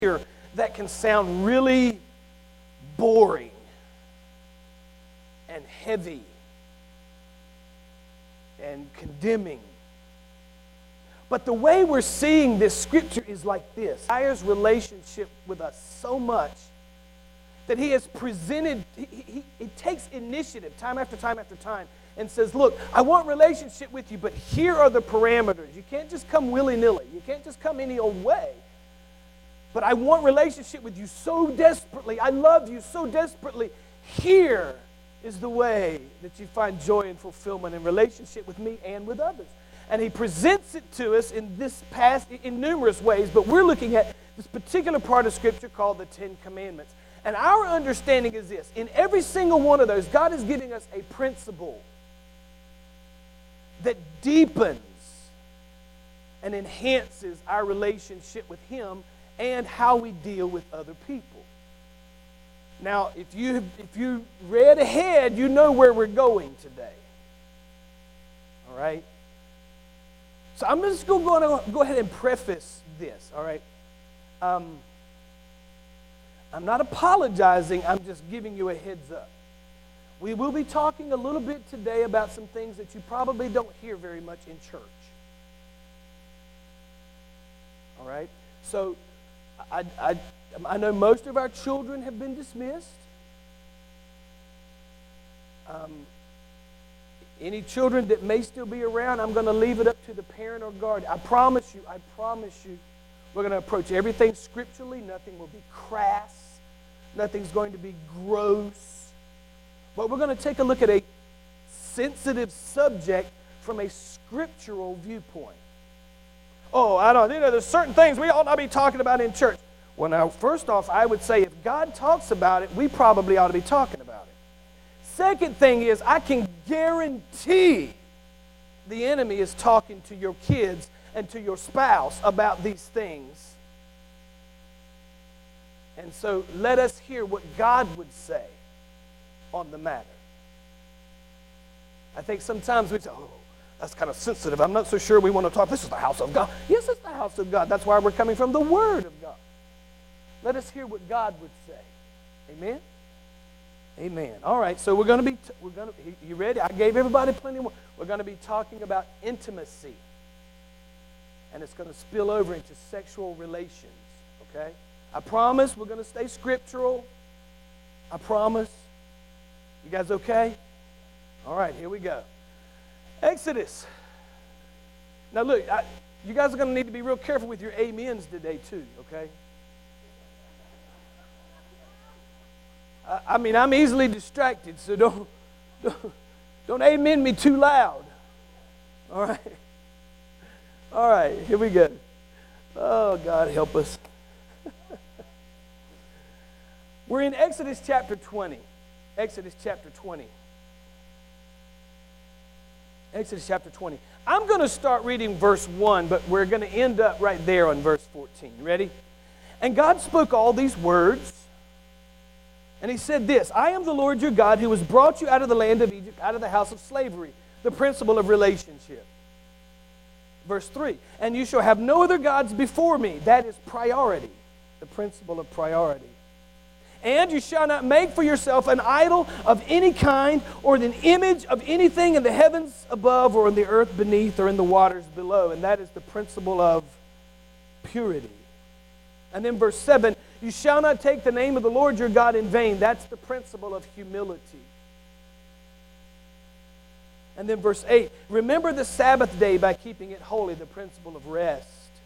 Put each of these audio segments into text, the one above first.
here that can sound really boring and heavy and condemning. But the way we're seeing this scripture is like this. His relationship with us so much that he has presented, he takes initiative time after time after time and says, look, I want relationship with you, but here are the parameters. You can't just come willy-nilly. You can't just come any old way. But I want relationship with you so desperately. I love you so desperately. Here is the way that you find joy and fulfillment in relationship with me and with others. And he presents it to us in this past, in numerous ways, but we're looking at this particular part of Scripture called the Ten Commandments. And our understanding is this. In every single one of those, God is giving us a principle that deepens and enhances our relationship with Him and how we deal with other people. Now, if you read ahead, you know where we're going today. All right? So I'm just going to go ahead and preface this, all right? I'm not apologizing, I'm just giving you a heads up. We will be talking a little bit today about some things that you probably don't hear very much in church. All right? So I know most of our children have been dismissed. Any children that may still be around, I'm going to leave it up to the parent or guardian. I promise you, we're going to approach everything scripturally. Nothing will be crass. Nothing's going to be gross. But we're going to take a look at a sensitive subject from a scriptural viewpoint. Oh, there's certain things we ought not be talking about in church. Well, now, first off, I would say if God talks about it, we probably ought to be talking about it. Second thing is, I can guarantee the enemy is talking to your kids and to your spouse about these things. And so let us hear what God would say on the matter. I think sometimes we say, oh, that's kind of sensitive. I'm not so sure we want to talk. This is the house of God. Yes, it's the house of God. That's why we're coming from the Word of God. Let us hear what God would say. Amen? Amen. All right, so we're going to be, you ready? I gave everybody plenty more. We're going to be talking about intimacy. And it's going to spill over into sexual relations, okay? I promise we're going to stay scriptural. I promise. You guys okay? All right, here we go. Exodus. Now look, you guys are going to need to be real careful with your amens today too, okay? I'm easily distracted, so don't amen me too loud. All right? All right, here we go. Oh, God help us. We're in Exodus chapter 20. Exodus chapter 20. Exodus chapter 20. I'm going to start reading verse 1, but we're going to end up right there on verse 14. You ready? And God spoke all these words. And he said this, I am the Lord your God who has brought you out of the land of Egypt, out of the house of slavery, the principle of relationship. Verse 3, and you shall have no other gods before me. That is priority, the principle of priority. And you shall not make for yourself an idol of any kind or an image of anything in the heavens above or in the earth beneath or in the waters below. And that is the principle of purity. And then verse 7, you shall not take the name of the Lord your God in vain. That's the principle of humility. And then verse 8, remember the Sabbath day by keeping it holy, the principle of rest.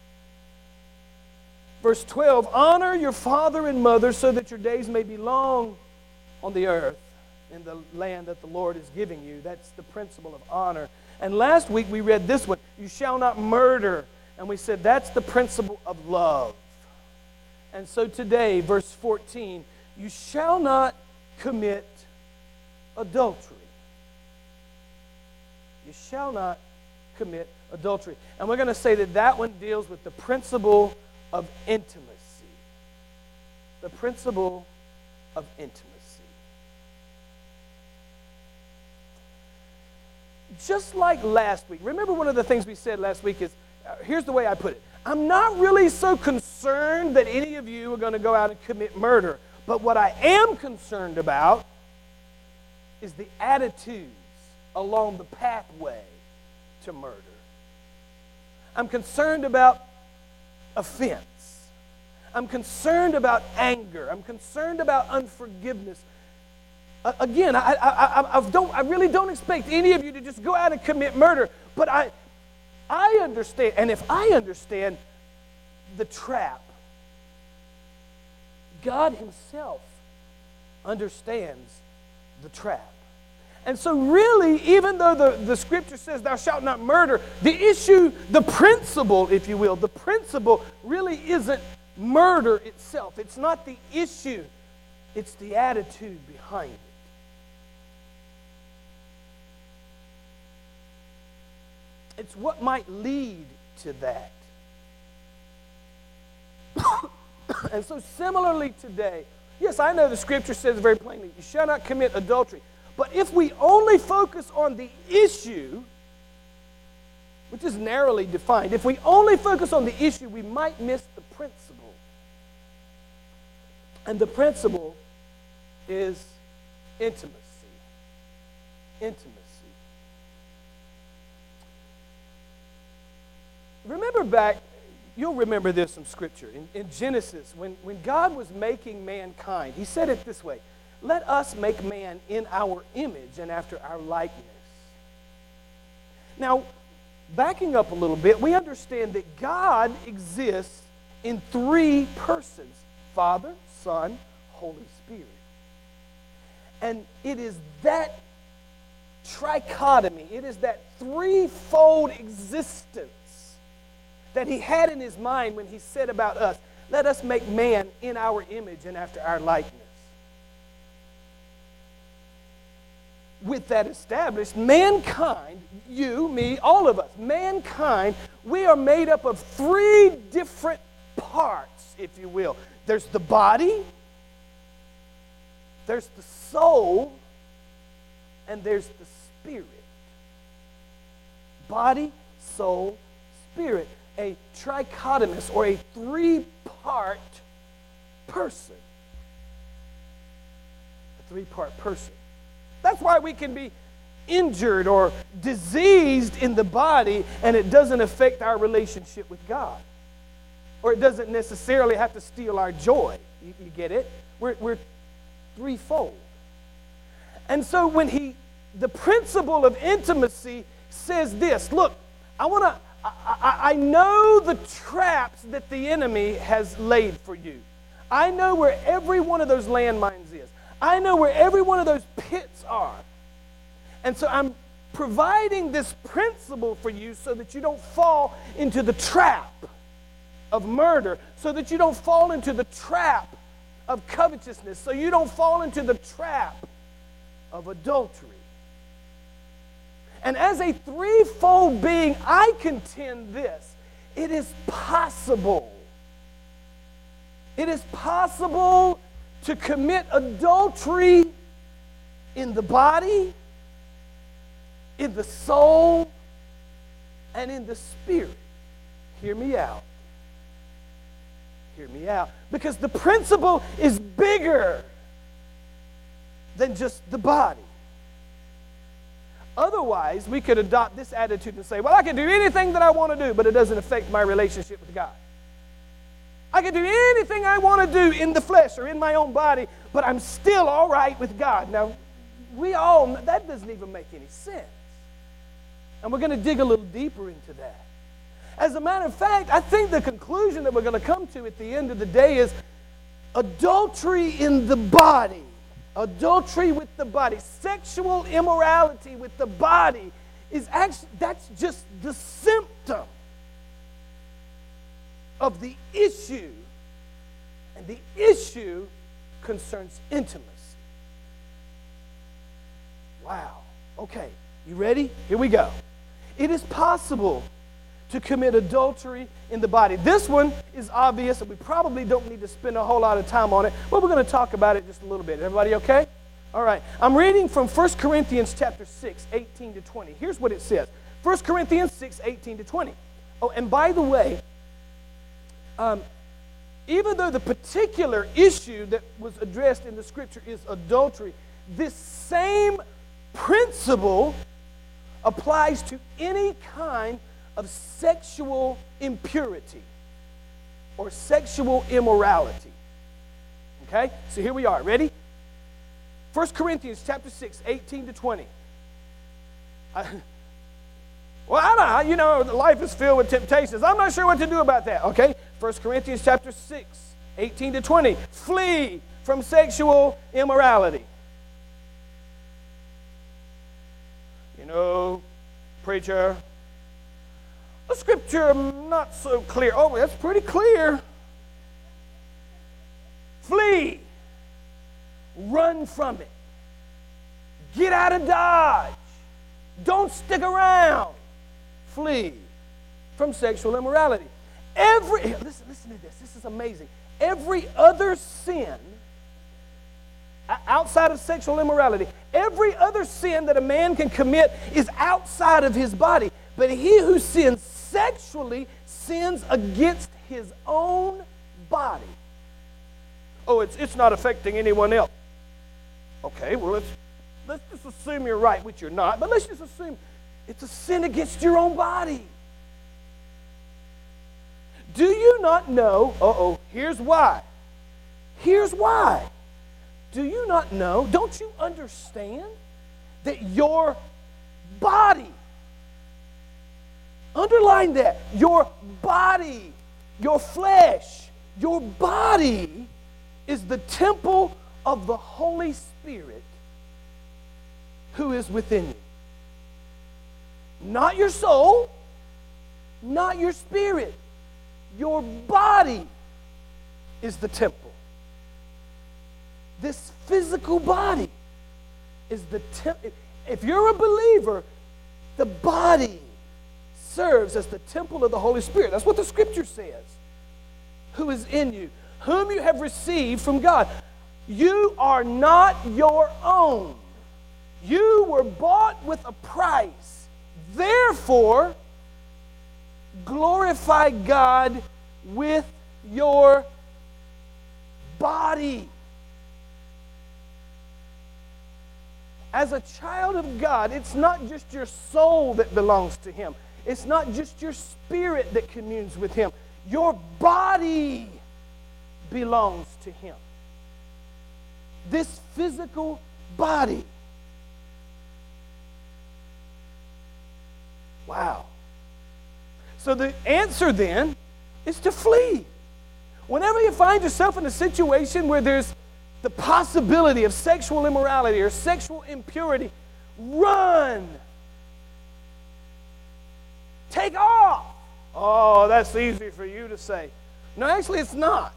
Verse 12, honor your father and mother so that your days may be long on the earth in the land that the Lord is giving you. That's the principle of honor. And last week we read this one, you shall not murder. And we said that's the principle of love. And so today, verse 14, you shall not commit adultery. You shall not commit adultery. And we're going to say that that one deals with the principle of intimacy. The principle of intimacy. Just like last week. Remember one of the things we said last week is, here's the way I put it. I'm not really so concerned that any of you are going to go out and commit murder. But what I am concerned about is the attitudes along the pathway to murder. I'm concerned about offense. I'm concerned about anger. I'm concerned about unforgiveness. Again, I really don't expect any of you to just go out and commit murder, but I understand, and if I understand the trap, God himself understands the trap. And so really, even though the scripture says thou shalt not murder, the issue, the principle, if you will, the principle really isn't murder itself. It's not the issue. It's the attitude behind it. It's what might lead to that. And so similarly today, yes, I know the scripture says very plainly, you shall not commit adultery. But if we only focus on the issue, which is narrowly defined, if we only focus on the issue, we might miss the principle. And the principle is intimacy. Intimacy. Remember back, you'll remember this from Scripture. In Genesis, when God was making mankind, he said it this way, let us make man in our image and after our likeness. Now, backing up a little bit, we understand that God exists in three persons, Father, Son, Holy Spirit. And it is that trichotomy, it is that threefold existence that he had in his mind when he said about us, let us make man in our image and after our likeness. With that established, mankind, you, me, all of us, mankind, we are made up of three different parts, if you will. There's the body, there's the soul, and there's the spirit. Body, soul, spirit. A trichotomous or a three-part person. A three-part person. That's why we can be injured or diseased in the body and it doesn't affect our relationship with God. Or it doesn't necessarily have to steal our joy. You get it? We're threefold. And so when the principle of intimacy says this, look, I know the traps that the enemy has laid for you. I know where every one of those landmines is. I know where every one of those pits are. And so I'm providing this principle for you so that you don't fall into the trap of murder, so that you don't fall into the trap of covetousness, so you don't fall into the trap of adultery. And as a threefold being, I contend this. It is possible. It is possible to commit adultery in the body, in the soul, and in the spirit. Hear me out. Hear me out. Because the principle is bigger than just the body. Otherwise, we could adopt this attitude and say, well, I can do anything that I want to do, but it doesn't affect my relationship with God. I can do anything I want to do in the flesh or in my own body, but I'm still all right with God. Now, that doesn't even make any sense. And we're going to dig a little deeper into that. As a matter of fact, I think the conclusion that we're going to come to at the end of the day is adultery in the body. Adultery with the body, sexual immorality with the body is actually, that's just the symptom of the issue. And the issue concerns intimacy. Wow. Okay, you ready? Here we go. It is possible to commit adultery in the body. This one is obvious, and we probably don't need to spend a whole lot of time on it, but we're going to talk about it just a little bit. Everybody okay? All right. I'm reading from 1 Corinthians chapter 6, 18 to 20. Here's what it says. 1 Corinthians 6, 18 to 20. Oh, and by the way, even though the particular issue that was addressed in the Scripture is adultery, this same principle applies to any kind of sexual impurity or sexual immorality. Okay? So here we are. Ready? 1 Corinthians chapter 6, 18 to 20. Life is filled with temptations. I'm not sure what to do about that. Okay? 1 Corinthians chapter 6, 18 to 20. Flee from sexual immorality. Preacher, the Scripture not so clear. Oh, that's pretty clear. Flee. Run from it. Get out of Dodge. Don't stick around. Flee from sexual immorality. Listen to this. This is amazing. Every other sin outside of sexual immorality, every other sin that a man can commit is outside of his body. But he who sins sexually sins against his own body. Oh, it's not affecting anyone else. Okay, well, let's just assume you're right, which you're not. But let's just assume it's a sin against your own body. Do you not know? Here's why. Here's why. Do you not know? Don't you understand that your body, underline that, your body, your flesh, your body is the temple of the Holy Spirit who is within you. Not your soul, not your spirit. Your body is the temple. This physical body is the temple. If you're a believer, the body serves as the temple of the Holy Spirit. That's what the Scripture says. Who is in you, whom you have received from God. You are not your own. You were bought with a price. Therefore, glorify God with your body. As a child of God, it's not just your soul that belongs to Him. It's not just your spirit that communes with Him. Your body belongs to Him. This physical body. Wow. So the answer then is to flee. Whenever you find yourself in a situation where there's the possibility of sexual immorality or sexual impurity, run. Take off. Oh, that's easy for you to say. No, actually it's not.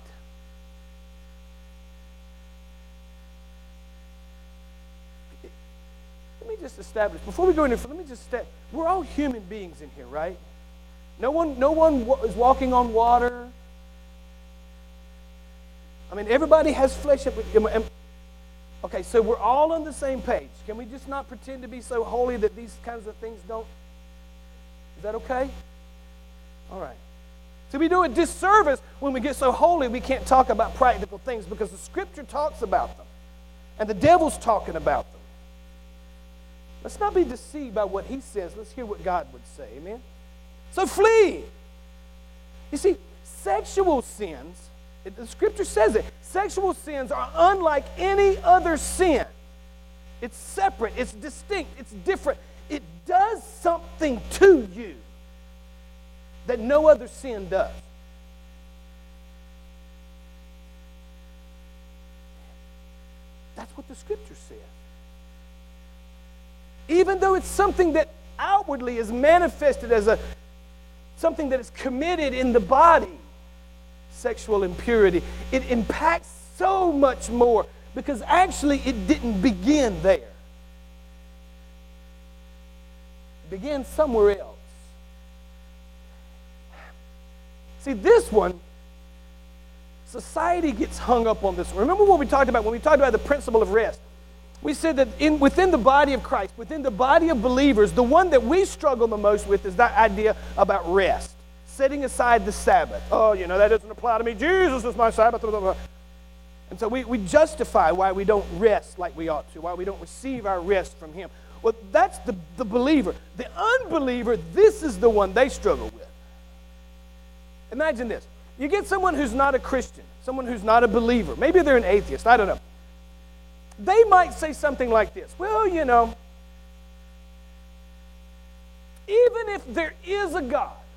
Let me just establish, before we go into, let me just establish, we're all human beings in here, right? No one is walking on water. I mean, everybody has flesh. Okay, so we're all on the same page. Can we just not pretend to be so holy that these kinds of things don't? Is that okay? All right. So we do a disservice when we get so holy we can't talk about practical things because the Scripture talks about them. And the devil's talking about them. Let's not be deceived by what he says. Let's hear what God would say. Amen? So flee. You see, sexual sins, the Scripture says it, sexual sins are unlike any other sin. It's separate, it's distinct, it's different. It does something to you that no other sin does. That's what the Scripture says. Even though it's something that outwardly is manifested as something that is committed in the body, sexual impurity, it impacts so much more because actually it didn't begin there. It began somewhere else. See, this one, society gets hung up on this one. Remember what we talked about when we talked about the principle of rest? We said that within the body of Christ, within the body of believers, the one that we struggle the most with is that idea about rest. setting aside the Sabbath. Oh, that doesn't apply to me. Jesus is my Sabbath. And so we justify why we don't rest like we ought to, why we don't receive our rest from Him. Well, that's the believer. The unbeliever, this is the one they struggle with. Imagine this. You get someone who's not a Christian, someone who's not a believer. Maybe they're an atheist. I don't know. They might say something like this. Well, even if there is a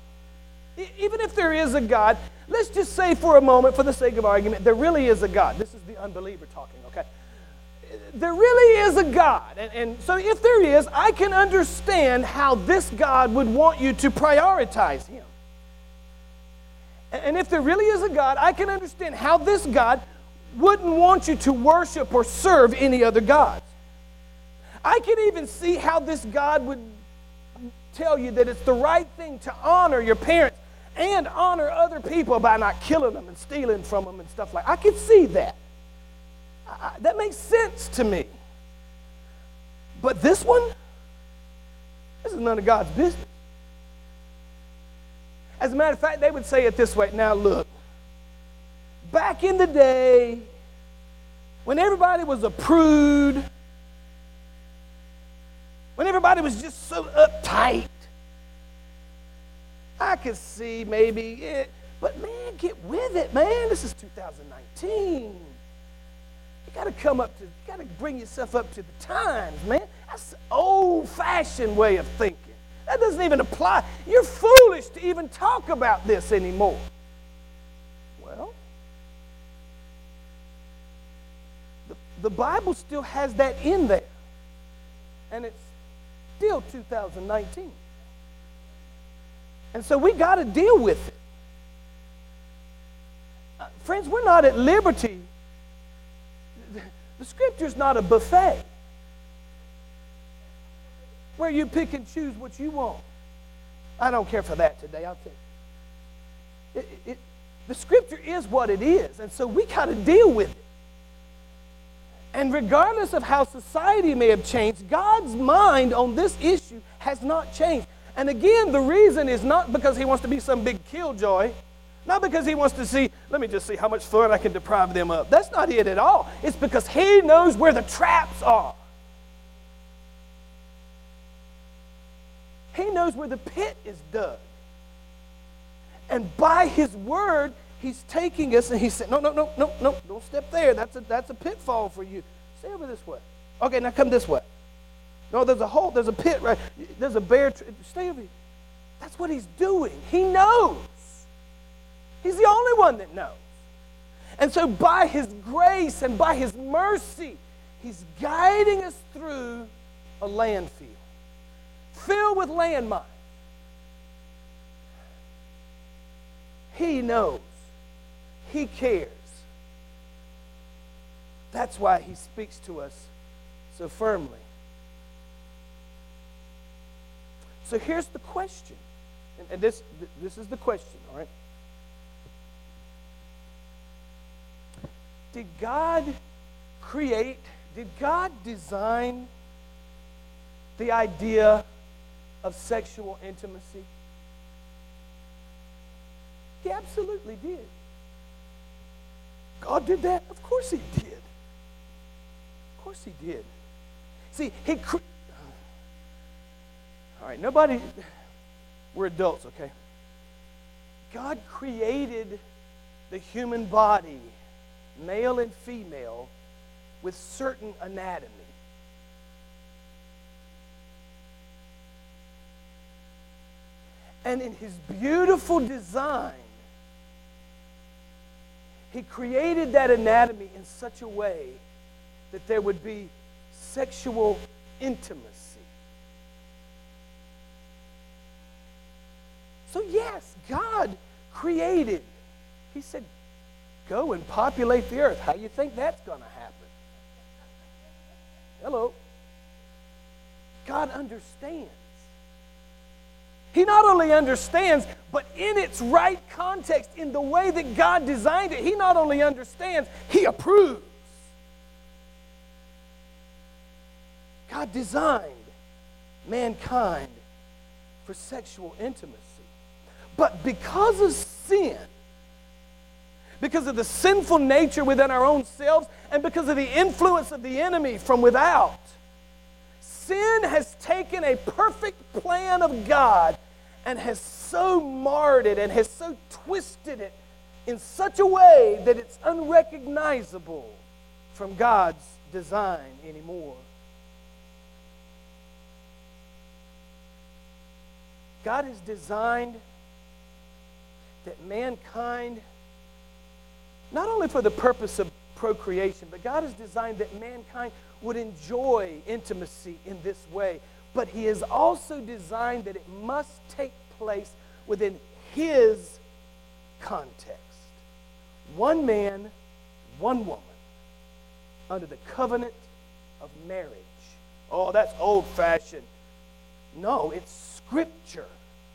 God, let's just say for a moment, for the sake of argument, there really is a God. This is the unbeliever talking, okay? There really is a God. And so if there is, I can understand how this God would want you to prioritize Him. And if there really is a God, I can understand how this God wouldn't want you to worship or serve any other gods. I can even see how this God would tell you that it's the right thing to honor your parents and honor other people by not killing them and stealing from them and stuff like that. I can see that. That makes sense to me. But this is none of God's business. As a matter of fact, they would say it this way. Now look, back in the day, when everybody was a prude, when everybody was just so uptight, I could see maybe it, but man, get with it, man. This is 2019. You got to bring yourself up to the times, man. That's an old-fashioned way of thinking. That doesn't even apply. You're foolish to even talk about this anymore. Well, the Bible still has that in there. And it's still 2019. And so we got to deal with it. Friends, we're not at liberty. The Scripture's not a buffet where you pick and choose what you want. I don't care for that today, I'll tell you. The Scripture is what it is, and so we got to deal with it. And regardless of how society may have changed, God's mind on this issue has not changed. And again, the reason is not because He wants to be some big killjoy, not because He wants to see, let me just see how much fun I can deprive them of. That's not it at all. It's because He knows where the traps are. He knows where the pit is dug. And by His word, He's taking us and He's saying, no, don't step there. That's a pitfall for you. Stay over this way. Okay, now come this way. No, there's a hole, there's a pit, right? There's a bear. Stay over here. That's what He's doing. He knows. He's the only one that knows. And so by His grace and by His mercy, He's guiding us through a landfill filled with landmines. He knows. He cares. That's why He speaks to us so firmly. So here's the question. And this is the question, all right? Did God design the idea of sexual intimacy? He absolutely did. God did that? Of course He did. Of course He did. See, all right, we're adults, okay? God created the human body, male and female, with certain anatomy. And in His beautiful design, He created that anatomy in such a way that there would be sexual intimacy. So yes, God created. He said, go and populate the earth. How do you think that's going to happen? Hello. God understands. He not only understands, but in its right context, in the way that God designed it, He not only understands, He approves. God designed mankind for sexual intimacy. But because of sin, because of the sinful nature within our own selves, and because of the influence of the enemy from without, sin has taken a perfect plan of God and has so marred it and has so twisted it in such a way that it's unrecognizable from God's design anymore. God has designed that mankind, not only for the purpose of procreation, but God has designed that mankind would enjoy intimacy in this way. But He has also designed that it must take place within His context. One man, one woman, under the covenant of marriage. Oh, that's old-fashioned. No, it's Scripture.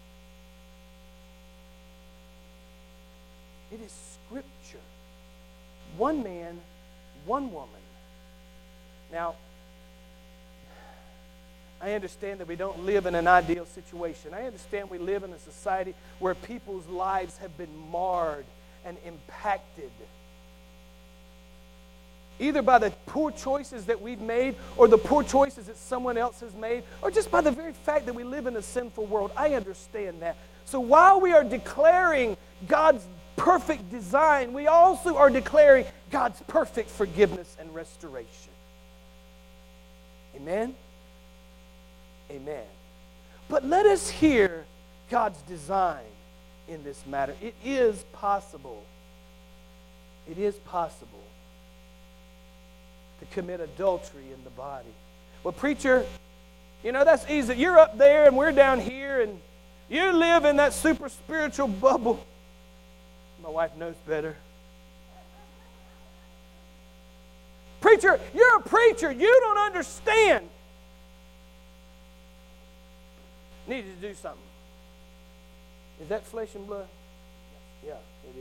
It is Scripture. One man, one woman. Now, I understand that we don't live in an ideal situation. I understand we live in a society where people's lives have been marred and impacted either by the poor choices that we've made or the poor choices that someone else has made, or just by the very fact that we live in a sinful world. I understand that. So while we are declaring God's perfect design, we also are declaring God's perfect forgiveness and restoration. Amen? Amen. But let us hear God's design in this matter. It is possible. It is possible to commit adultery in the body. Well, preacher, that's easy. You're up there and we're down here and you live in that super spiritual bubble. My wife knows better. Preacher, you're a preacher. You don't understand. Needed to do something. Is that flesh and blood? Yeah, it is.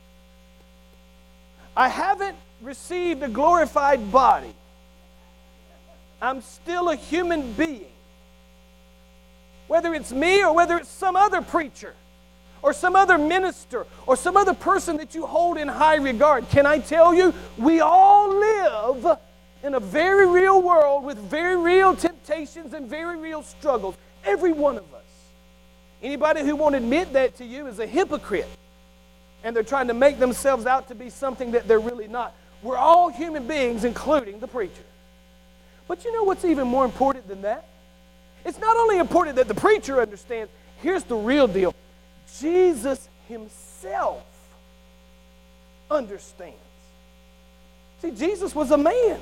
I haven't received a glorified body. I'm still a human being. Whether it's me or whether it's some other preacher or some other minister or some other person that you hold in high regard, can I tell you, we all live in a very real world with very real temptations and very real struggles. Every one of us. Anybody who won't admit that to you is a hypocrite. And they're trying to make themselves out to be something that they're really not. We're all human beings, including the preacher. But you know what's even more important than that? It's not only important that the preacher understands. Here's the real deal. Jesus Himself understands. See, Jesus was a man.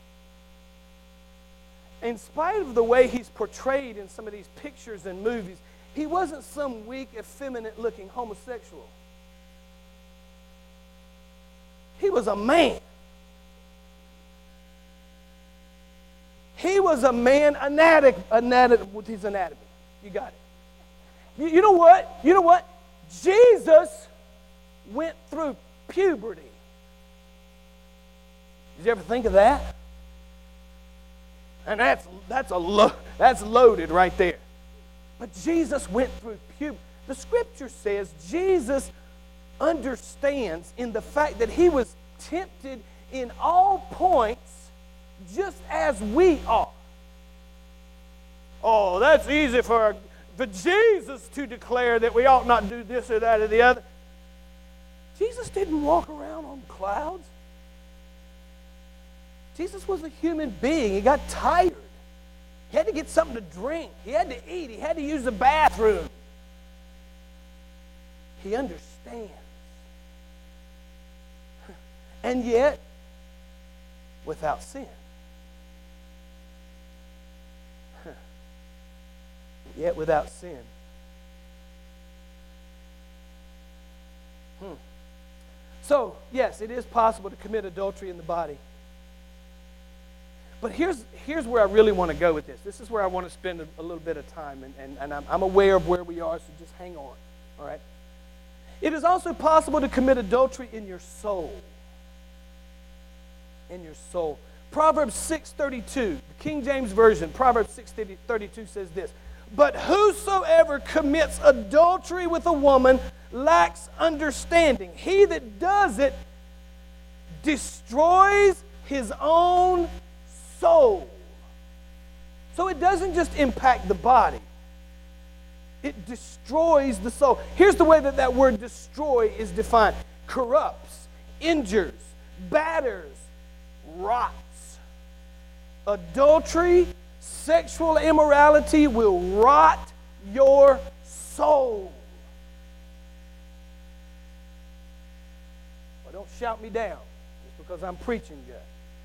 In spite of the way He's portrayed in some of these pictures and movies, He wasn't some weak, effeminate-looking homosexual. He was a man. He was a man, with his anatomy. You got it. You know what? You know what? Jesus went through puberty. Did you ever think of that? And that's loaded right there. But Jesus went through puberty. The Scripture says Jesus understands in the fact that He was tempted in all points just as we are. Oh, that's easy for Jesus to declare that we ought not do this or that or the other. Jesus didn't walk around on clouds. Jesus was a human being. He got tired. He had to get something to drink. He had to eat. He had to use the bathroom. He understands. And yet, without sin. Yet without sin. So, yes, it is possible to commit adultery in the body. But here's where I really want to go with this. This is where I want to spend a little bit of time, and I'm aware of where we are, so just hang on. All right? It is also possible to commit adultery in your soul. In your soul. Proverbs 6:32, the King James Version, Proverbs 6:32 says this: But whosoever commits adultery with a woman lacks understanding. He that does it destroys his own soul. So it doesn't just impact the body. It destroys the soul. Here's the way that word destroy is defined. Corrupts, injures, batters, rots. Adultery, sexual immorality will rot your soul. Well, don't shout me down just because I'm preaching good.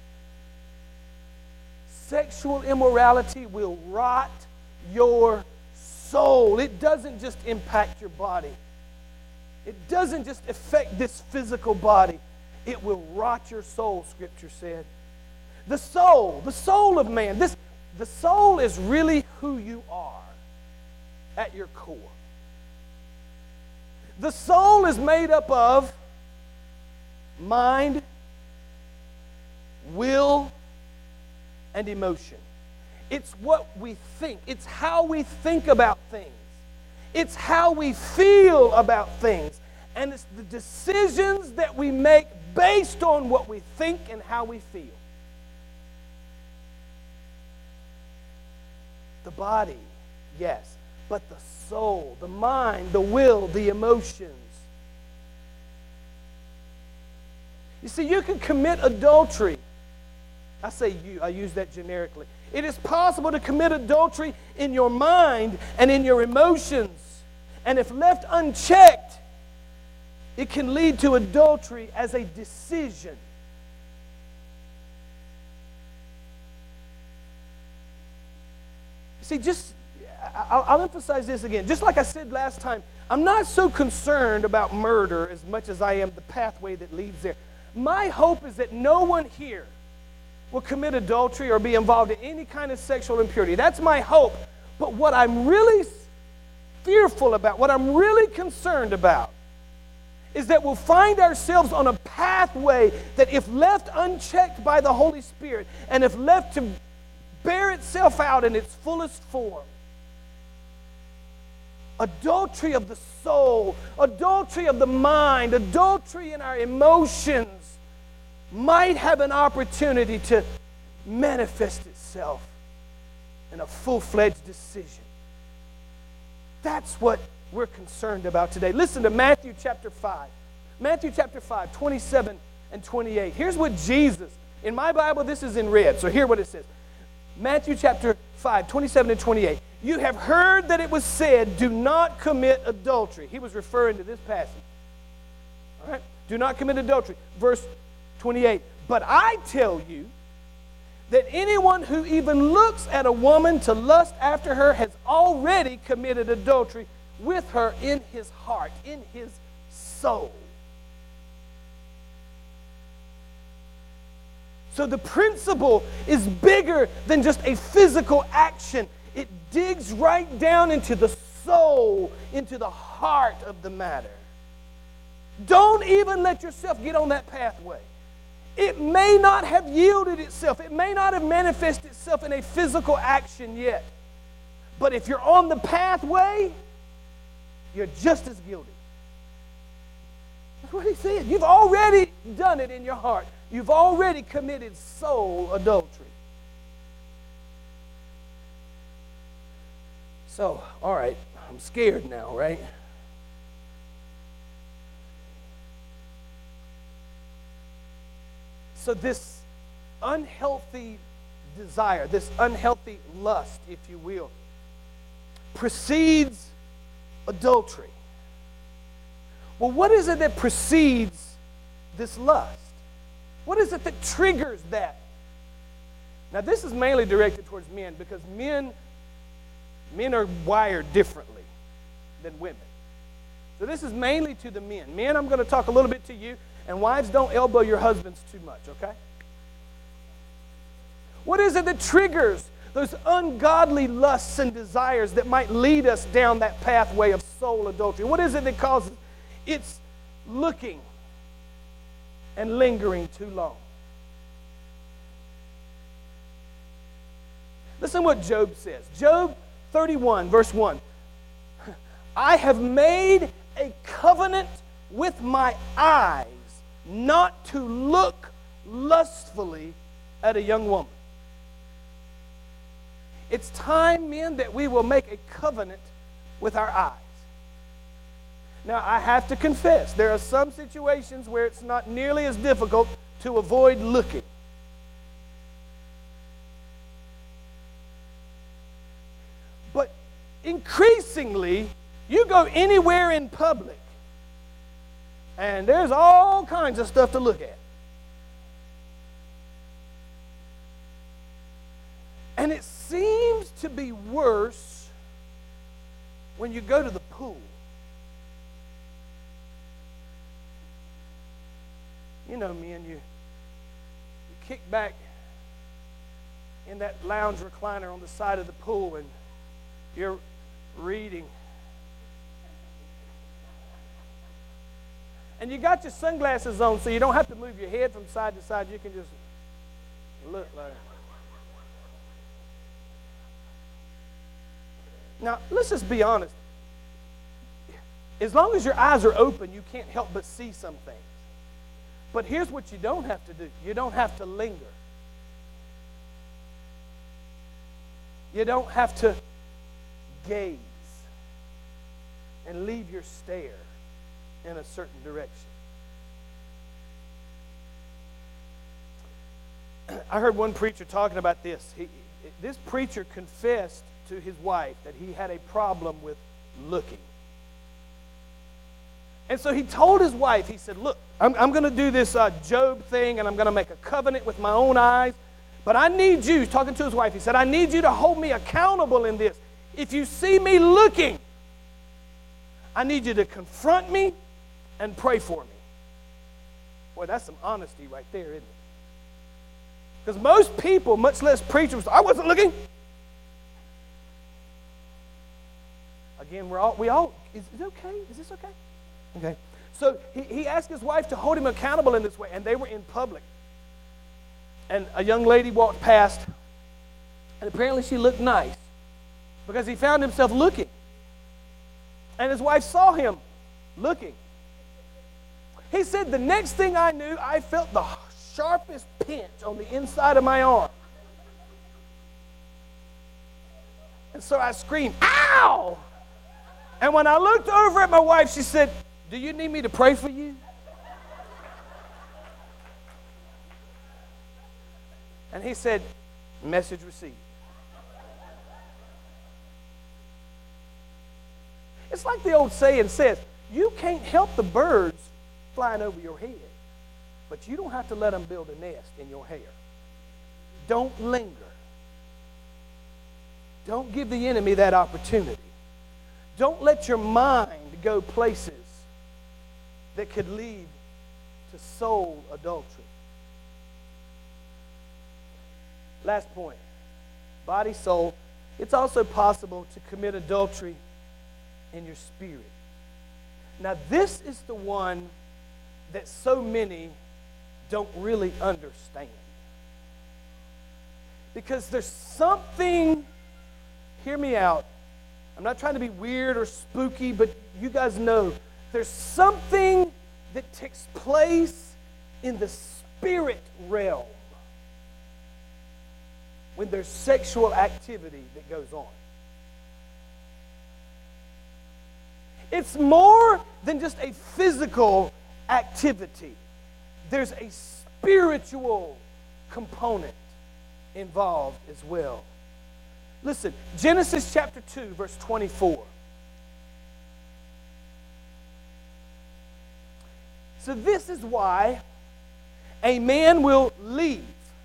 Sexual immorality will rot your soul. It doesn't just impact your body. It doesn't just affect this physical body. It will rot your soul, Scripture said. The soul of man, the soul is really who you are at your core. The soul is made up of mind, will, and emotion. It's what we think. It's how we think about things. It's how we feel about things. And it's the decisions that we make based on what we think and how we feel. The body, yes, but the soul, the mind, the will, the emotions. You see, you can commit adultery. I say you, I use that generically. It is possible to commit adultery in your mind and in your emotions. And if left unchecked, it can lead to adultery as a decision. See, I'll emphasize this again. Just like I said last time, I'm not so concerned about murder as much as I am the pathway that leads there. My hope is that no one here will commit adultery or be involved in any kind of sexual impurity. That's my hope. But what I'm really fearful about, what I'm really concerned about, is that we'll find ourselves on a pathway that if left unchecked by the Holy Spirit and if left to bear itself out in its fullest form, adultery of the soul, adultery of the mind, adultery in our emotions might have an opportunity to manifest itself in a full-fledged decision. That's what we're concerned about today. Listen to Matthew chapter 5. Matthew chapter 5, 27 and 28. Here's what Jesus, in my Bible this is in red, so hear what it says. Matthew chapter 5, 27 and 28. You have heard that it was said, do not commit adultery. He was referring to this passage. All right? Do not commit adultery. Verse 28. But I tell you that anyone who even looks at a woman to lust after her has already committed adultery with her in his heart, in his soul. So the principle is bigger than just a physical action. It digs right down into the soul, into the heart of the matter. Don't even let yourself get on that pathway. It may not have yielded itself. It may not have manifested itself in a physical action yet. But if you're on the pathway, you're just as guilty. That's what he said. You've already done it in your heart. You've already committed soul adultery. So, all right, I'm scared now, right? So this unhealthy desire, this unhealthy lust, if you will, precedes adultery. Well, what is it that precedes this lust? What is it that triggers that? Now, this is mainly directed towards men because men are wired differently than women. So this is mainly to the men. Men, I'm going to talk a little bit to you, and wives, don't elbow your husbands too much, okay? What is it that triggers those ungodly lusts and desires that might lead us down that pathway of soul adultery? What is it that causes? It's looking and lingering too long. Listen what Job says. Job 31, verse 1. I have made a covenant with my eyes not to look lustfully at a young woman. It's time, men, that we will make a covenant with our eyes. Now, I have to confess, there are some situations where it's not nearly as difficult to avoid looking. But increasingly, you go anywhere in public, and there's all kinds of stuff to look at. And it seems to be worse when you go to the pool. You know, men, you kick back in that lounge recliner on the side of the pool and you're reading. And you got your sunglasses on so you don't have to move your head from side to side. You can just look like. Now, let's just be honest. As long as your eyes are open, you can't help but see some things. But here's what you don't have to do. You don't have to linger. You don't have to gaze and leave your stare in a certain direction. I heard one preacher talking about this. This preacher confessed to his wife that he had a problem with looking. And so he told his wife, he said, look, I'm going to do this Job thing, and I'm going to make a covenant with my own eyes. But I need you, talking to his wife, he said, I need you to hold me accountable in this. If you see me looking, I need you to confront me and pray for me. Boy, that's some honesty right there, isn't it? Because most people, much less preachers, I wasn't looking. Again, is it okay? Is this okay? Okay. So he asked his wife to hold him accountable in this way, and they were in public. And a young lady walked past, and apparently she looked nice because he found himself looking. And his wife saw him looking. He said, the next thing I knew, I felt the sharpest pinch on the inside of my arm. And so I screamed, ow! And when I looked over at my wife, she said, do you need me to pray for you? And he said, message received. It's like the old saying says, you can't help the birds flying over your head, but you don't have to let them build a nest in your hair. Don't linger. Don't give the enemy that opportunity. Don't let your mind go places that could lead to soul adultery. Last point. Body, soul. It's also possible to commit adultery in your spirit. Now, this is the one that so many don't really understand. Because there's something, hear me out, I'm not trying to be weird or spooky, but you guys know there's something that takes place in the spirit realm when there's sexual activity that goes on. It's more than just a physical activity. There's a spiritual component involved as well. Listen, Genesis chapter 2, verse 24. So this is why a man will leave.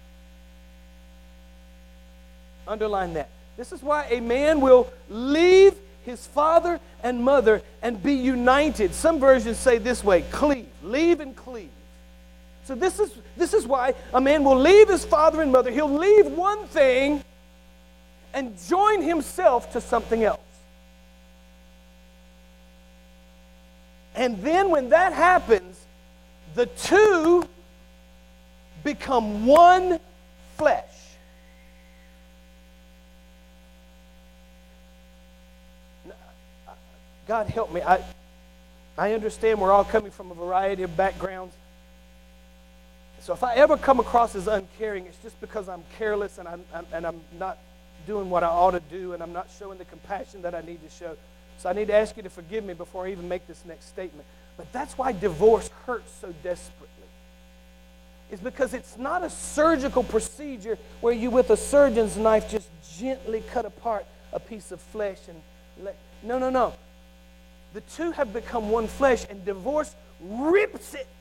Underline that. This is why a man will leave his father and mother and be united. Some versions say this way, cleave. Leave and cleave. So this is why a man will leave his father and mother. He'll leave one thing and join himself to something else. And then when that happens, the two become one flesh. God help me. I understand we're all coming from a variety of backgrounds. So if I ever come across as uncaring, it's just because I'm careless and I'm not doing what I ought to do, and I'm not showing the compassion that I need to show. So I need to ask you to forgive me before I even make this next statement. But that's why divorce hurts so desperately. It's because it's not a surgical procedure where you, with a surgeon's knife, just gently cut apart a piece of flesh and no. The two have become one flesh, and divorce rips it.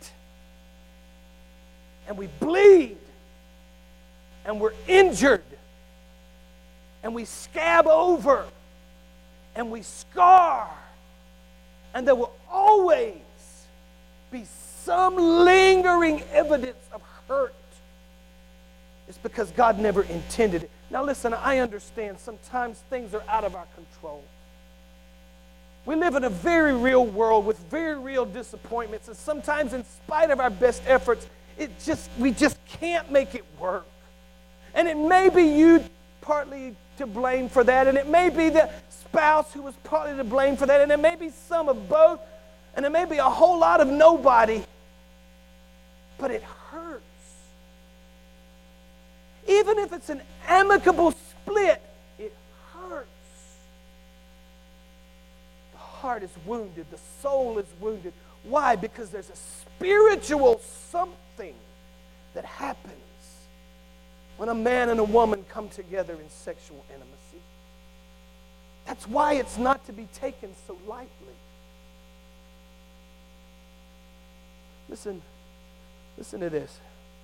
And we bleed. And we're injured. And we scab over. And we scar. And there will always be some lingering evidence of hurt. It's because God never intended it. Now listen, I understand sometimes things are out of our control. We live in a very real world with very real disappointments, and sometimes in spite of our best efforts, we just can't make it work. And it may be you partly to blame for that, and it may be the spouse who was partly to blame for that, and it may be some of both, and it may be a whole lot of nobody, but it hurts. Even if it's an amicable split, it hurts. The heart is wounded, the soul is wounded. Why? Because there's a spiritual something that happens when a man and a woman come together in sexual intimacy. That's why it's not to be taken so lightly. Listen to this.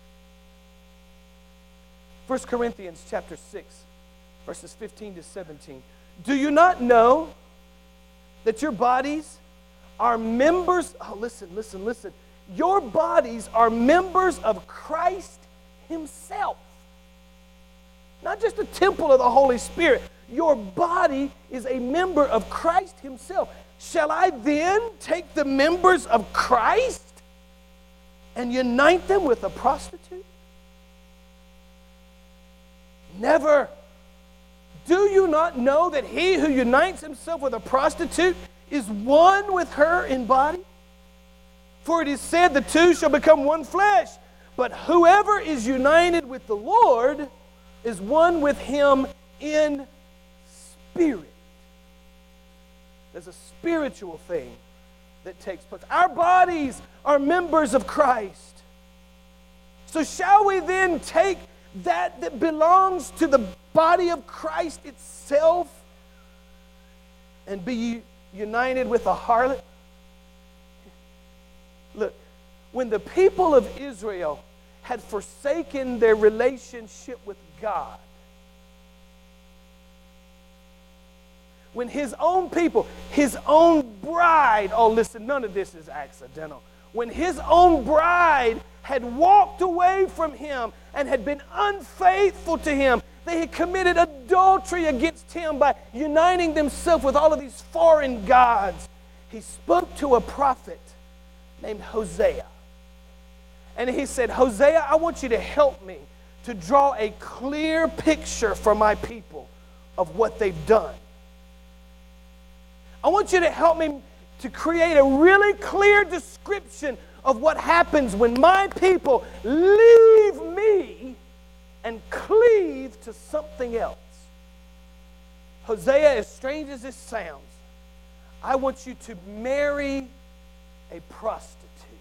1 Corinthians chapter 6, verses 15 to 17. Do you not know that your bodies are members? Oh, listen. Your bodies are members of Christ Himself. Not just a temple of the Holy Spirit. Your body is a member of Christ Himself. Shall I then take the members of Christ and unite them with a prostitute? Never. Do you not know that he who unites himself with a prostitute is one with her in body? For it is said, the two shall become one flesh. But whoever is united with the Lord is one with Him in spirit. There's a spiritual thing that takes place. Our bodies are members of Christ. So shall we then take that belongs to the body of Christ itself and be united with a harlot? Look, when the people of Israel had forsaken their relationship with God, when His own people, His own bride, oh listen, none of this is accidental. When His own bride had walked away from Him and had been unfaithful to Him, they had committed adultery against Him by uniting themselves with all of these foreign gods. He spoke to a prophet named Hosea. And he said, Hosea, I want you to help me to draw a clear picture for my people of what they've done. I want you to help me to create a really clear description of what happens when my people leave me and cleave to something else. Hosea, as strange as this sounds, I want you to marry a prostitute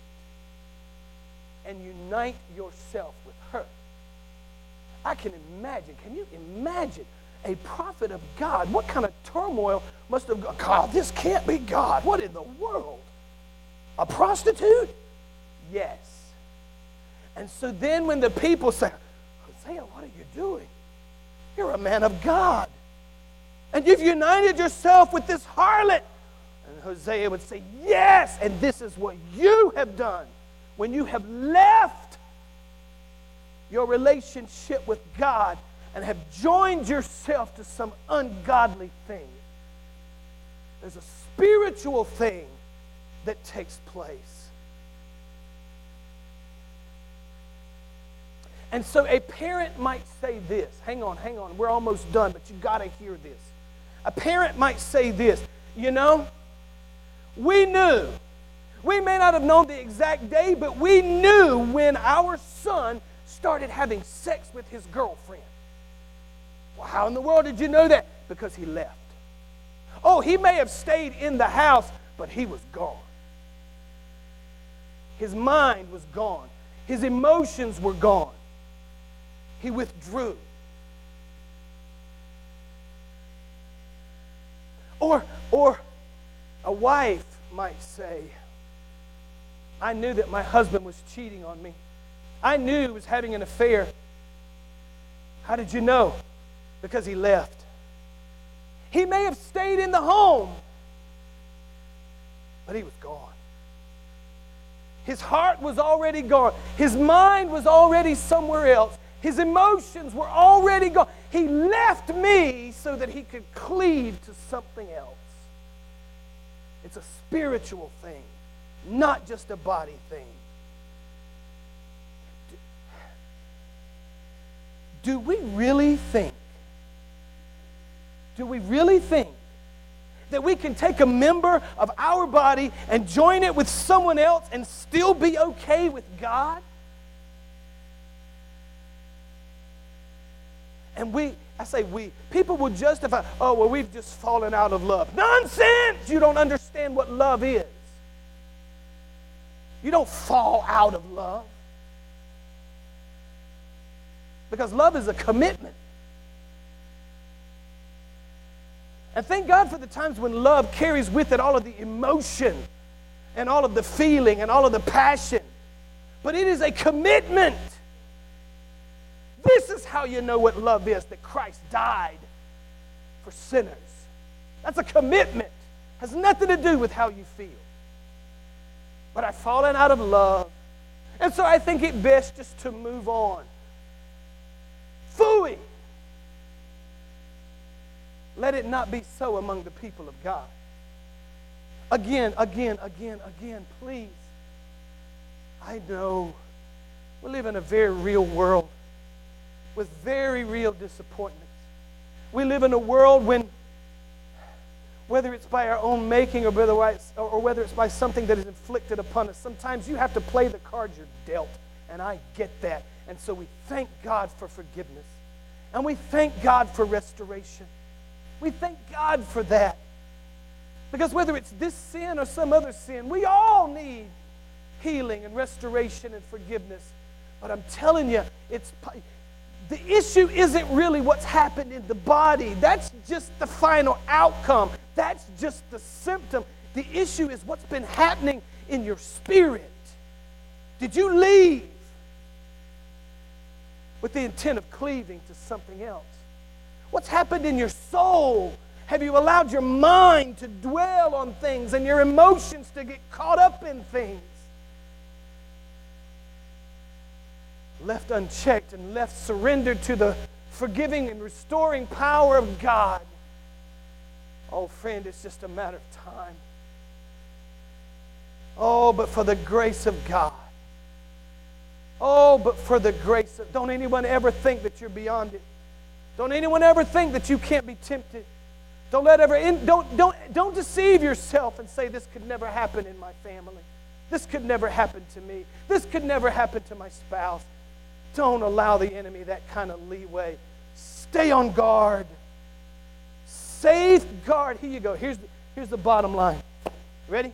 and unite yourself with her. I can imagine, can you imagine a prophet of God? What kind of turmoil must have gone? God, this can't be God. What in the world? A prostitute? Yes. And so then when the people say, Hosea, what are you doing? You're a man of God. And you've united yourself with this harlot. And Hosea would say, yes, and this is what you have done. When you have left your relationship with God and have joined yourself to some ungodly thing, there's a spiritual thing that takes place. And so a parent might say this. Hang on. We're almost done, but you got to hear this. A parent might say this. You know, We knew. We may not have known the exact day, but we knew when our son started having sex with his girlfriend. Well, how in the world did you know that? Because he left. Oh, he may have stayed in the house, but he was gone. His mind was gone. His emotions were gone. He withdrew. Or a wife might say, I knew that my husband was cheating on me. I knew he was having an affair. How did you know? Because he left. He may have stayed in the home, but he was gone. His heart was already gone. His mind was already somewhere else. His emotions were already gone. He left me so that he could cleave to something else. It's a spiritual thing, not just a body thing. Do we really think that we can take a member of our body and join it with someone else and still be okay with God? And people will justify, oh, well, we've just fallen out of love. Nonsense! You don't understand what love is. You don't fall out of love. Because love is a commitment. And thank God for the times when love carries with it all of the emotion and all of the feeling and all of the passion. But it is a commitment. This is how you know what love is, that Christ died for sinners. That's a commitment. Has nothing to do with how you feel. But I've fallen out of love. And so I think it best just to move on. Phooey! Let it not be so among the people of God. Again, please. I know we live in a very real world with very real disappointments. We live in a world when, whether it's by our own making or whether it's by something that is inflicted upon us, sometimes you have to play the cards you're dealt, and I get that. And so we thank God for forgiveness, and we thank God for restoration. We thank God for that. Because whether it's this sin or some other sin, we all need healing and restoration and forgiveness. But I'm telling you, the issue isn't really what's happened in the body. That's just the final outcome. That's just the symptom. The issue is what's been happening in your spirit. Did you leave with the intent of cleaving to something else? What's happened in your soul? Have you allowed your mind to dwell on things and your emotions to get caught up in things? Left unchecked and left surrendered to the forgiving and restoring power of God. Oh, friend, it's just a matter of time. Oh, but for the grace of God. Oh, but for the grace of... Don't anyone ever think that you're beyond it. Don't anyone ever think that you can't be tempted. Don't deceive yourself and say, this could never happen in my family. This could never happen to me. This could never happen to my spouse. Don't allow the enemy that kind of leeway. Stay on guard. Safeguard. Here you go. Here's the bottom line. Ready?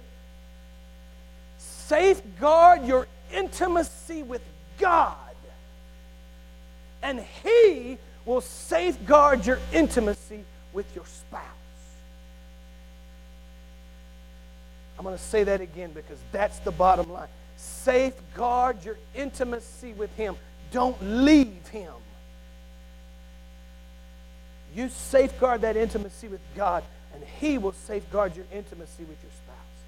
Safeguard your intimacy with God, and He will safeguard your intimacy with your spouse. I'm going to say that again because that's the bottom line. Safeguard your intimacy with Him. Don't leave Him. You safeguard that intimacy with God, and He will safeguard your intimacy with your spouse.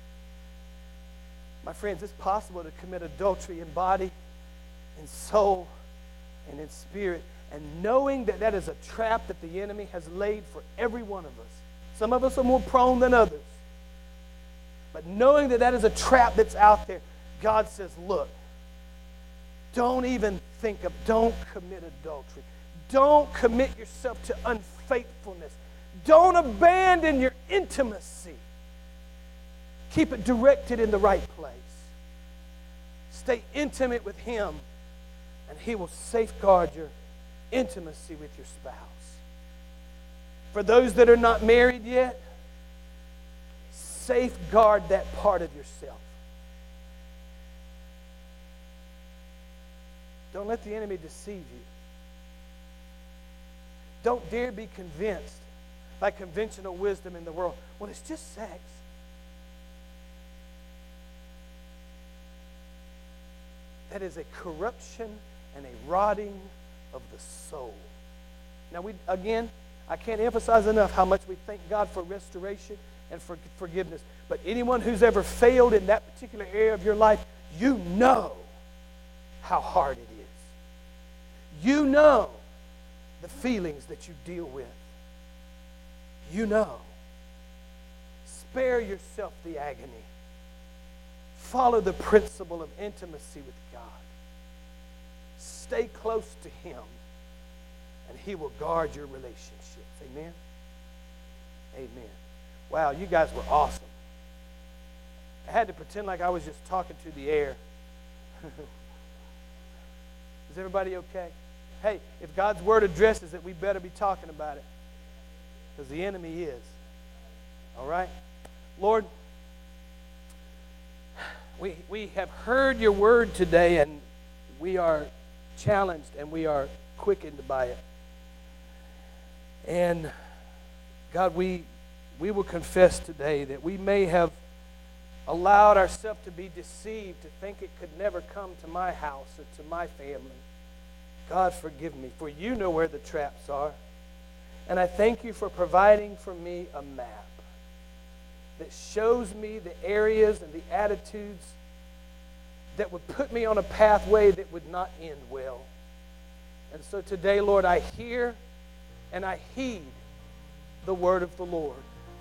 My friends, it's possible to commit adultery in body, in soul, and in spirit, and knowing that that is a trap that the enemy has laid for every one of us. Some of us are more prone than others. But knowing that that is a trap that's out there, God says, look, don't commit adultery. Don't commit yourself to unfaithfulness. Don't abandon your intimacy. Keep it directed in the right place. Stay intimate with Him, and He will safeguard your intimacy with your spouse. For those that are not married yet, safeguard that part of yourself. Don't let the enemy deceive you. Don't dare be convinced by conventional wisdom in the world. Well, it's just sex. That is a corruption and a rotting of the soul. Now, I can't emphasize enough how much we thank God for restoration and for forgiveness. But anyone who's ever failed in that particular area of your life, you know how hard it is. You know the feelings that you deal with. You know. Spare yourself the agony. Follow the principle of intimacy with God. Stay close to Him, and He will guard your relationships. Amen? Amen. Wow, you guys were awesome. I had to pretend like I was just talking to the air. Is everybody okay? Hey, if God's Word addresses it, we better be talking about it, because the enemy is. All right? Lord, we have heard your Word today, and we are challenged and we are quickened by it. And God, we will confess today that we may have allowed ourselves to be deceived, to think it could never come to my house or to my family. God, forgive me, for you know where the traps are. And I thank you for providing for me a map that shows me the areas and the attitudes that would put me on a pathway that would not end well. And so today, Lord, I hear and I heed the word of the Lord.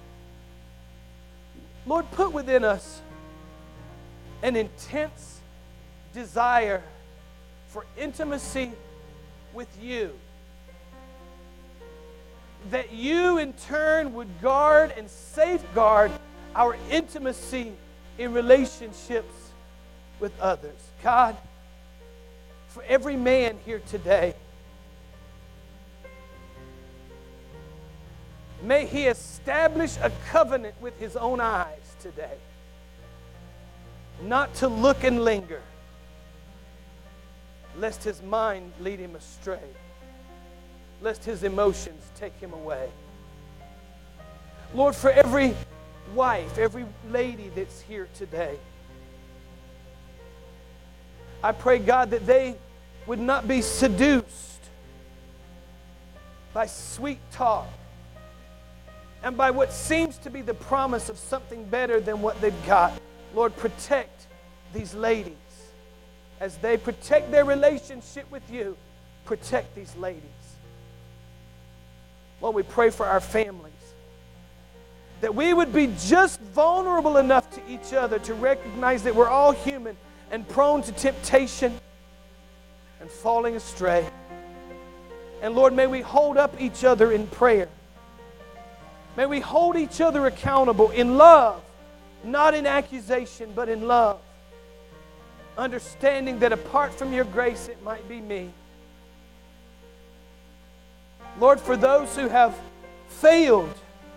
Lord, put within us an intense desire for intimacy with you, that you in turn would guard and safeguard our intimacy in relationships with others. God, for every man here today, may he establish a covenant with his own eyes today, not to look and linger, lest his mind lead him astray, lest his emotions take him away. Lord, for every wife, every lady that's here today, I pray, God, that they would not be seduced by sweet talk and by what seems to be the promise of something better than what they've got. Lord, protect these ladies. As they protect their relationship with you, protect these ladies. Lord, we pray for our families, that we would be just vulnerable enough to each other to recognize that we're all human and prone to temptation and falling astray. And Lord, may we hold up each other in prayer. May we hold each other accountable in love, not in accusation, but in love. Understanding that apart from your grace, it might be me. Lord, for those who have failed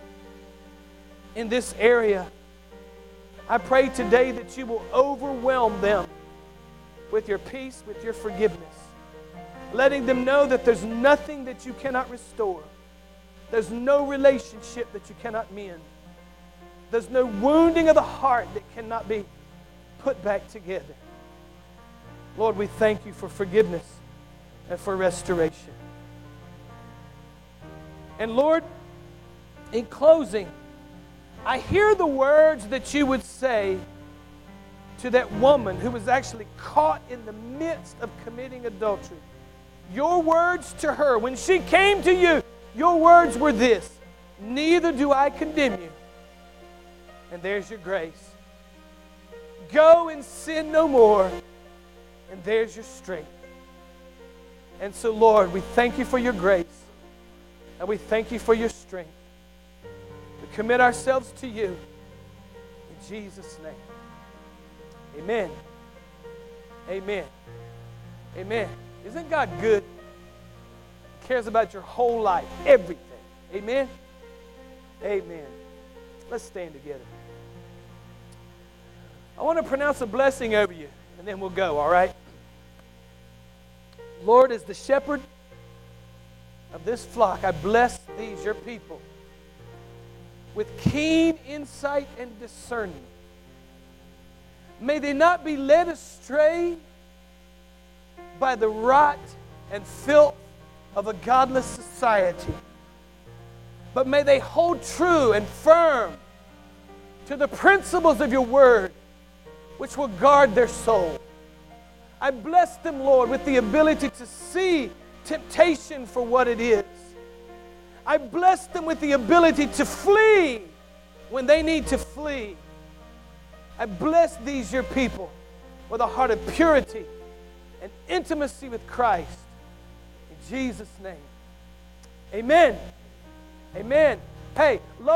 in this area, I pray today that you will overwhelm them with your peace, with your forgiveness, letting them know that there's nothing that you cannot restore. There's no relationship that you cannot mend. There's no wounding of the heart that cannot be put back together. Lord, we thank you for forgiveness and for restoration. And Lord, in closing, I hear the words that you would say to that woman who was actually caught in the midst of committing adultery. Your words to her, when she came to you, your words were this: neither do I condemn you. And there's your grace. Go and sin no more. And there's your strength. And so, Lord, we thank you for your grace. And we thank you for your strength. We commit ourselves to you. In Jesus' name. Amen. Amen. Amen. Isn't God good? He cares about your whole life, everything. Amen. Amen. Let's stand together. I want to pronounce a blessing over you, and then we'll go, all right? Lord, as the shepherd of this flock, I bless these, your people, with keen insight and discernment. May they not be led astray by the rot and filth of a godless society, but may they hold true and firm to the principles of your word, which will guard their soul. I bless them, Lord, with the ability to see temptation for what it is. I bless them with the ability to flee when they need to flee. I bless these, your people, with a heart of purity and intimacy with Christ. In Jesus' name. Amen. Amen. Hey,